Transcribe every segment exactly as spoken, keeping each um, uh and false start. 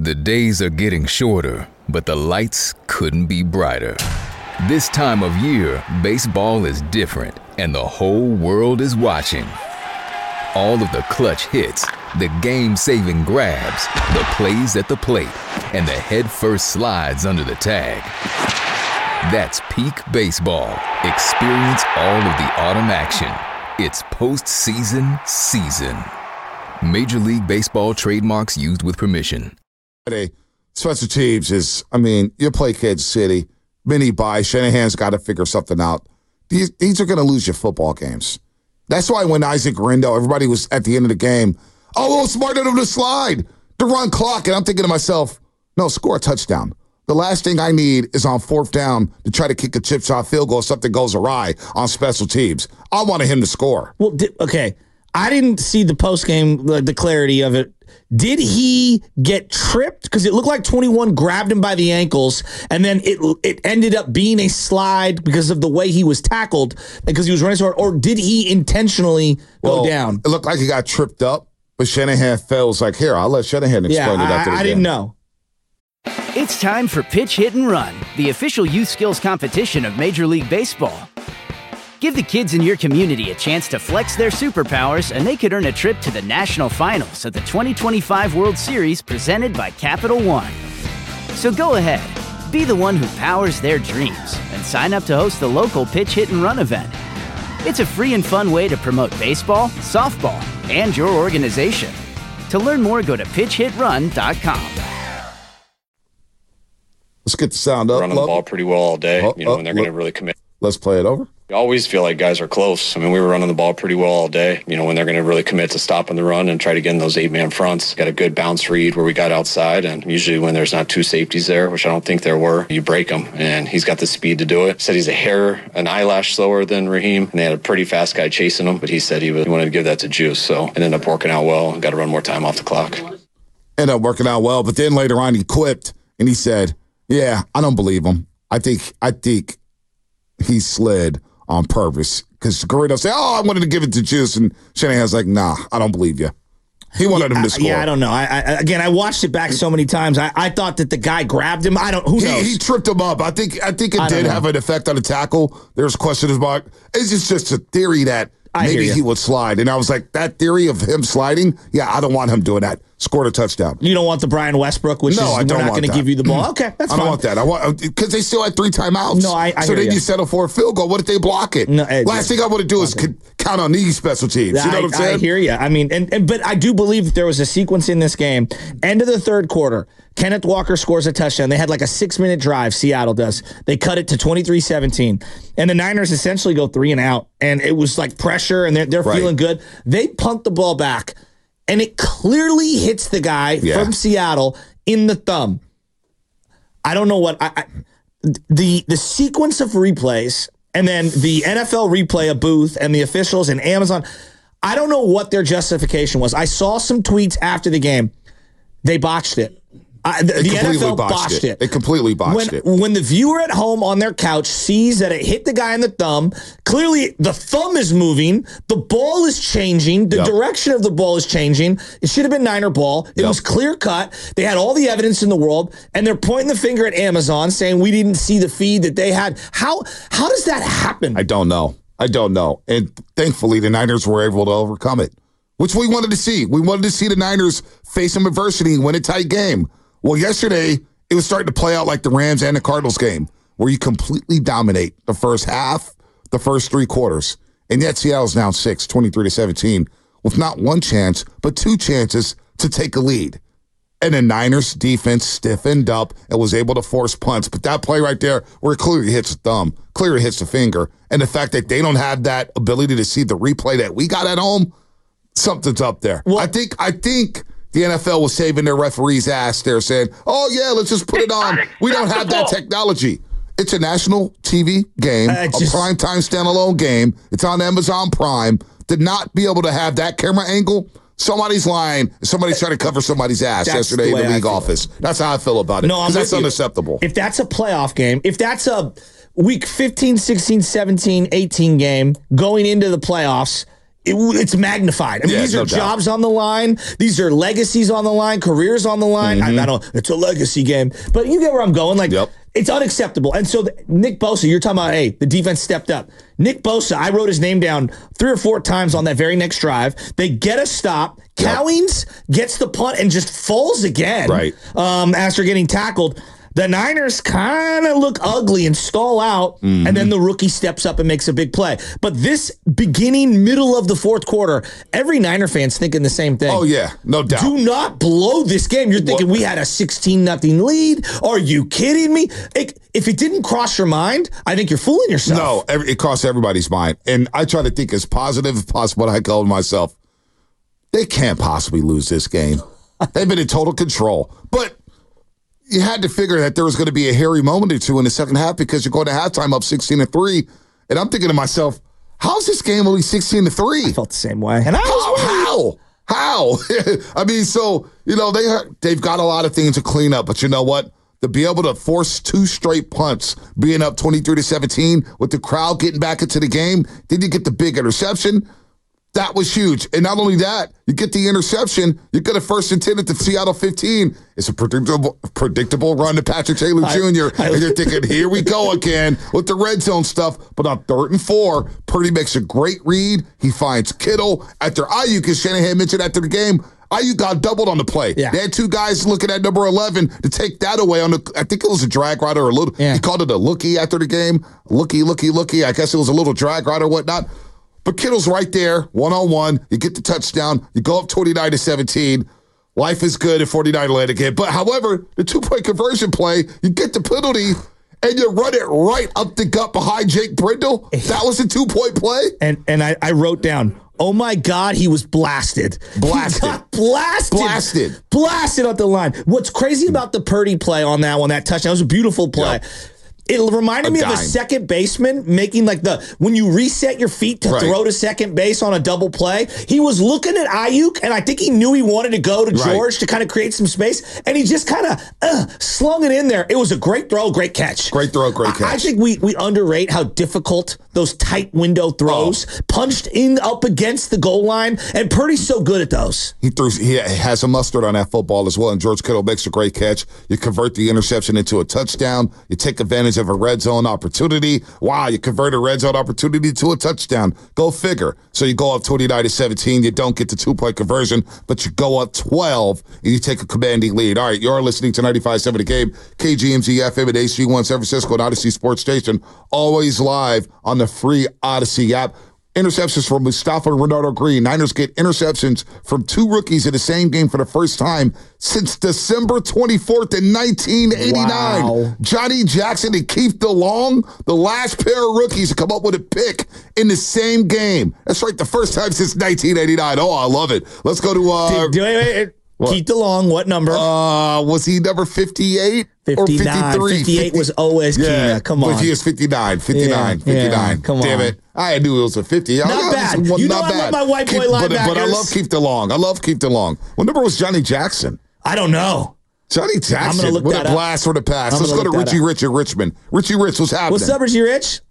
The days are getting shorter, but the lights couldn't be brighter. This time of year, baseball is different, and the whole world is watching. All of the clutch hits, the game-saving grabs, the plays at the plate, and the head-first slides under the tag. That's peak baseball. Experience all of the autumn action. It's postseason season. Major League Baseball trademarks used with permission. Special teams is, I mean, you play Kansas City, mini bye. Shanahan's got to figure something out. These, these are going to lose your football games. That's why when Isaac Rindo, everybody was at the end of the game, oh, well, smart of them to slide, to run clock. And I'm thinking to myself, no, score a touchdown. The last thing I need is on fourth down to try to kick a chip shot field goal if something goes awry on special teams. I wanted him to score. Well, okay. I didn't see the post-game, the, the clarity of it. Did he get tripped? Because it looked like twenty-one grabbed him by the ankles, and then it it ended up being a slide because of the way he was tackled, because he was running so hard. Or did he intentionally well, go down? It looked like he got tripped up, but Shanahan felt like, here, I'll let Shanahan explain yeah, it after I, the I game. didn't know. It's time for Pitch, Hit, and Run, the official youth skills competition of Major League Baseball. Give the kids in your community a chance to flex their superpowers, and they could earn a trip to the national finals of the twenty twenty-five World Series presented by Capital One. So go ahead, be the one who powers their dreams, and sign up to host the local Pitch, Hit, and Run event. It's a free and fun way to promote baseball, softball, and your organization. To learn more, go to pitch hit run dot com. Let's get the sound up. Running the ball pretty well all day, oh, you know, oh, when they're going to really commit. Let's play it over. I always feel like guys are close. I mean, we were running the ball pretty well all day, you know, when they're going to really commit to stopping the run and try to get in those eight-man fronts. Got a good bounce read where we got outside, and usually when there's not two safeties there, which I don't think there were, you break them, and he's got the speed to do it. Said he's a hair, an eyelash slower than Raheem, and they had a pretty fast guy chasing him, but he said he, was, he wanted to give that to Juice, so it ended up working out well and got to run more time off the clock. Ended up working out well, but then later on he quipped, and he said, yeah, I don't believe him. I think, I think he slid on purpose, because Garrido said, oh, I wanted to give it to Juice, and Shanahan's like, nah, I don't believe you. He wanted yeah, him to score. Yeah, I don't know. I, I again, I watched it back so many times. I, I thought that the guy grabbed him. I don't. Who knows? He, he tripped him up. I think. I think it I did have an effect on the tackle. There's questions about. It's just just a theory that I maybe he would slide, and I was like, that theory of him sliding. Yeah, I don't want him doing that. Scored a touchdown. You don't want the Brian Westbrook, which no, is I we're don't not want going to give you the ball. Okay, that's I fine. don't want that. I want because they still had three timeouts. No, I, I so hear then you. you settle for a field goal. What if they block it? No, it, Last thing I want to do is okay. count on these special teams. You know I, what I'm saying? I hear you. I mean, and, and but I do believe that there was a sequence in this game. End of the third quarter, Kenneth Walker scores a touchdown. They had like a six-minute drive, Seattle does. They cut it to twenty-three seventeen. And the Niners essentially go three and out. And it was like pressure, and they're, they're right. feeling good. They punt the ball back, and it clearly hits the guy yeah. from Seattle in the thumb. I don't know what I, I the the sequence of replays, and then the N F L replay of Booth and the officials and Amazon. I don't know what their justification was. I saw some tweets after the game. They botched it. I, the the N F L botched, botched it. it. They completely botched when, it. When the viewer at home on their couch sees that it hit the guy in the thumb, clearly the thumb is moving, the ball is changing, the yep. direction of the ball is changing. It should have been Niner ball. It yep. was clear cut. They had all the evidence in the world, and they're pointing the finger at Amazon saying we didn't see the feed that they had. How how does that happen? I don't know. I don't know. And thankfully, the Niners were able to overcome it, which we wanted to see. We wanted to see the Niners face some adversity and win a tight game. Well, yesterday, it was starting to play out like the Rams and the Cardinals game, where you completely dominate the first half, the first three quarters. And yet Seattle's down six, twenty-three to seventeen, with not one chance, but two chances to take a lead. And the Niners defense stiffened up and was able to force punts. But that play right there, where it clearly hits the thumb, clearly hits the finger, and the fact that they don't have that ability to see the replay that we got at home, something's up there. Well, I think, I think... the N F L was saving their referee's ass there, saying, oh, yeah, let's just put it on. We don't have that technology. It's a national T V game, uh, just, a primetime standalone game. It's on Amazon Prime. To not be able to have that camera angle, somebody's lying. Somebody's trying to cover somebody's ass yesterday the in the league office. That's how I feel about it. No, I'm that's unacceptable. If that's a playoff game, if that's a week fifteen, sixteen, seventeen, eighteen game going into the playoffs, It, it's magnified. I mean, yeah, these are no jobs on the line. These are legacies on the line, careers on the line. Mm-hmm. I, I don't. It's a legacy game, but you get where I'm going. Like, yep. It's unacceptable. And so the, Nick Bosa, you're talking about, hey, the defense stepped up. Nick Bosa, I wrote his name down three or four times on that very next drive. They get a stop. Yep. Cowings gets the punt and just falls again. Right. Um, after getting tackled. The Niners kind of look ugly and stall out, mm-hmm. and then the rookie steps up and makes a big play. But this beginning, middle of the fourth quarter, every Niner fan's thinking the same thing. Oh, yeah, no doubt. Do not blow this game. You're thinking what? We had a sixteen nothing lead. Are you kidding me? It, if it didn't cross your mind, I think you're fooling yourself. No, every, it crossed everybody's mind. And I try to think as positive as possible. I told myself, they can't possibly lose this game. They've been in total control. But you had to figure that there was going to be a hairy moment or two in the second half because you're going to halftime up sixteen to three. And I'm thinking to myself, how's this game only sixteen to three? I felt the same way. And I was how? How? I mean, so, you know, they, they've got a lot of things to clean up. But you know what? To be able to force two straight punts, being up twenty-three to seventeen, with the crowd getting back into the game, then you get the big interception. That was huge. And not only that, you get the interception, you get a first and ten at the Seattle fifteen. It's a predictable predictable run to Patrick Taylor Junior I, I, and you're thinking, here we go again with the red zone stuff. But on third and four, Purdy makes a great read. He finds Kittle. After Ayuk, as Shanahan mentioned after the game, Ayuk got doubled on the play. Yeah. They had two guys looking at number eleven to take that away on the, I think it was a drag route or a little, yeah. He called it a lookie after the game. Looky, looky, looky. I guess it was a little drag route or whatnot. But Kittle's right there, one-on-one. You get the touchdown. You go up twenty-nine to seventeen. Life is good at forty-nine Atlantic hit. But, however, the two-point conversion play, you get the penalty, and you run it right up the gut behind Jake Brindle. That was a two-point play. And and I, I wrote down, oh, my God, he was blasted. Blasted. He got blasted. Blasted. Blasted up the line. What's crazy about the Purdy play on that one, that touchdown, it was a beautiful play. Yep. It reminded a me dime. of a second baseman making like the, when you reset your feet to right. throw to second base on a double play. He was looking at Ayuk, and I think he knew he wanted to go to George right. to kind of create some space, and he just kind of uh, slung it in there. It was a great throw, great catch. Great throw, great catch. I, I think we we underrate how difficult those tight window throws, oh. punched in up against the goal line, and Purdy's so good at those. He throws, he has a mustard on that football as well, and George Kittle makes a great catch. You convert the interception into a touchdown. You take advantage of a red zone opportunity. Wow, you convert a red zone opportunity to a touchdown. Go figure. So you go up twenty-nine to seventeen. You don't get the two-point conversion, but you go up twelve, and you take a commanding lead. All right, you're listening to ninety-five point seven The Game, K G M Z F M at H G one San Francisco and Odyssey Sports Station. Always live on the free Odyssey app. Interceptions from Mustafa and Renardo Green. Niners get interceptions from two rookies in the same game for the first time since December twenty-fourth in nineteen eighty-nine. Wow. Johnny Jackson and Keith DeLong, the last pair of rookies to come up with a pick in the same game. That's right, the first time since nineteen eighty-nine. Oh, I love it. Let's go to... Uh, Did, wait, wait, wait. Keith DeLong, what number? Uh, was he number fifty-eight? fifty-nine. Or fifty-three? fifty-eight was always yeah, Keenan. Come on. But he was fifty-nine. fifty-nine. Yeah, fifty-nine. Yeah, come on. Damn it. I knew it was a fifty. Not I, bad. Well, you not know I bad. love my white boy Keith, linebackers. But, but I love Keith DeLong. I love Keith DeLong. What number was Johnny Jackson? I don't know. Johnny Jackson. I'm look what that a blast up. for the pass. I'm Let's go to Richie up. Rich in Richmond. Richie Rich, what's happening? What's up, Richie Rich?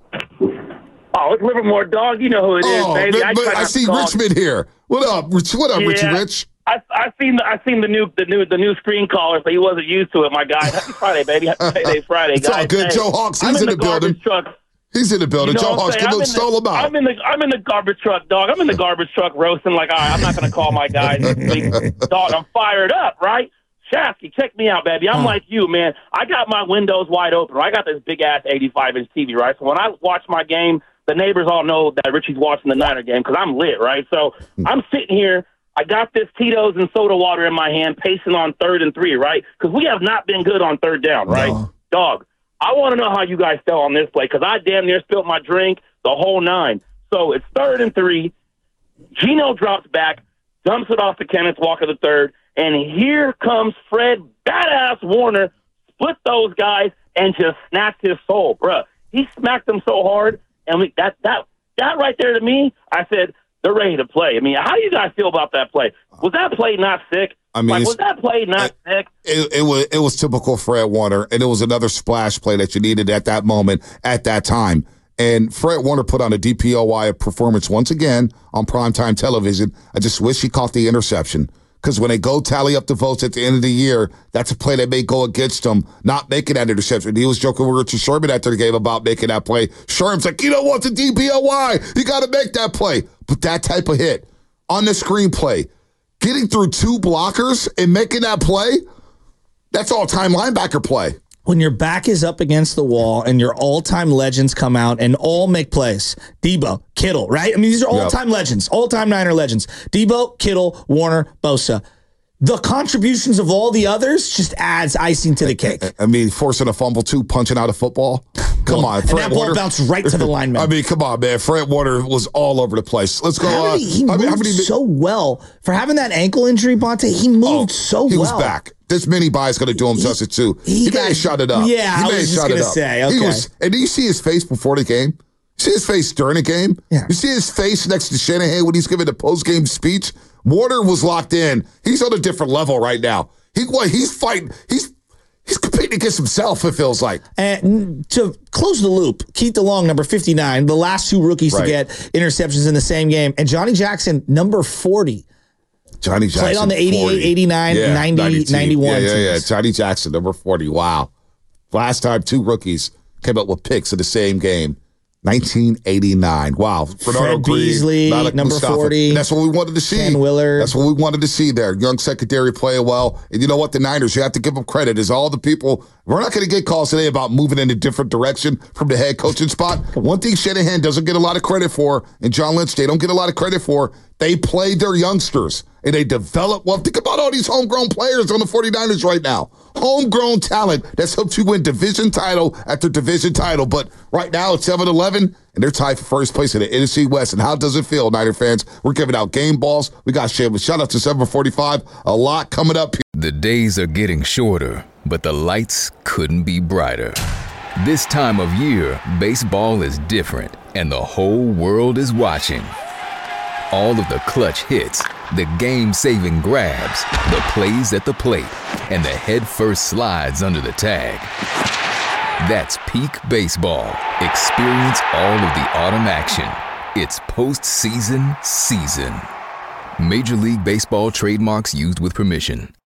Oh, it's Livermore, dog. You know who it is, oh, baby. Man, I, I see Richmond here. What up, Rich? What up, yeah. Richie Rich? I I seen the I seen the new the new the new screen caller, so he wasn't used to it. My guy, happy Friday, baby. Happy Payday Friday, it's guys. all good. Hey, Joe Hawks, he's I'm in, in the, the building. Truck. He's in the building. You know Joe Hawks, give him stole him out. I'm in the I'm in the garbage truck, dog. I'm in the garbage truck roasting like, all right, I'm not going to call my guys this week. Dog, I'm fired up, right? Shasky, check me out, baby. I'm huh. like you, man. I got my windows wide open. Right? I got this big-ass eighty-five inch T V, right? So when I watch my game, the neighbors all know that Richie's watching the Niner game because I'm lit, right? So I'm sitting here. I got this Tito's and soda water in my hand, pacing on third and three, right? Because we have not been good on third down, right? No. Dog, I want to know how you guys felt on this play because I damn near spilled my drink, the whole nine. So it's third and three. Geno drops back, dumps it off to Kenneth Walker the third, and here comes Fred Badass Warner, split those guys, and just snatched his soul, bruh. He smacked them so hard, and we that that that right there to me, I said, they're ready to play. I mean, how do you guys feel about that play? Was that play not sick? I mean, like, was that play not it, sick? It, it was it was typical Fred Warner, and it was another splash play that you needed at that moment, at that time. And Fred Warner put on a D P O Y performance once again on primetime television. I just wish he caught the interception. Because when they go tally up the votes at the end of the year, that's a play that may go against him, not making that interception. He was joking with Richard Sherman after the game about making that play. Sherman's like, you know what, the D P O Y, you got to make that play. But that type of hit on the screenplay, getting through two blockers and making that play, that's all-time linebacker play. When your back is up against the wall and your all-time legends come out and all make plays, Debo, Kittle, right? I mean, these are all-time yep. legends, all-time Niner legends. Debo, Kittle, Warner, Bosa. The contributions of all the others just adds icing to the cake. I mean, forcing a fumble, too, punching out a football. Come well, on. Fred and that Warner. ball bounced right to the lineman. I mean, come on, man. Fred Warner was all over the place. Let's go. How did he, he uh, moved how many, so well. For having that ankle injury, Bonte, he moved oh, so he well. He was back. This mini buy is going to do him justice, too. He, he may have shot it up. Yeah, he I was just going to say. Okay. He was, and did you see his face before the game? You see his face during the game? Yeah. You see his face next to Shanahan when he's giving the post-game speech? Warner was locked in. He's on a different level right now. He what, He's fighting. He's he's competing against himself, it feels like. And to close the loop, Keith DeLong, number fifty-nine, the last two rookies right. to get interceptions in the same game. And Johnny Jackson, number forty. Johnny Jackson. Played on the eighty-eight, eighty-nine, yeah, ninety, ninety-one. Yeah, yeah, yeah. teams. Johnny Jackson, number forty. Wow. Last time two rookies came up with picks in the same game. nineteen eighty-nine. Wow. Fred Beasley, Malik number Mustafa. forty. And that's what we wanted to see. Ken Willard. That's what we wanted to see there. Young secondary playing well. And you know what? The Niners, you have to give them credit. Is all the people, we're not going to get calls today about moving in a different direction from the head coaching spot. One thing Shanahan doesn't get a lot of credit for, and John Lynch, they don't get a lot of credit for, they play their youngsters. And they develop well. Think about all these homegrown players on the 49ers right now. Homegrown talent that's helped you win division title after division title. But right now it's seven eleven, and they're tied for first place in the N F C West. And how does it feel, Niner fans? We're giving out game balls. We got Shameless. Shout out to seven forty-five. A lot coming up here. The days are getting shorter, but the lights couldn't be brighter. This time of year, baseball is different, and the whole world is watching. All of the clutch hits, the game-saving grabs, the plays at the plate, and the head-first slides under the tag. That's peak baseball. Experience all of the autumn action. It's postseason season. Major League Baseball trademarks used with permission.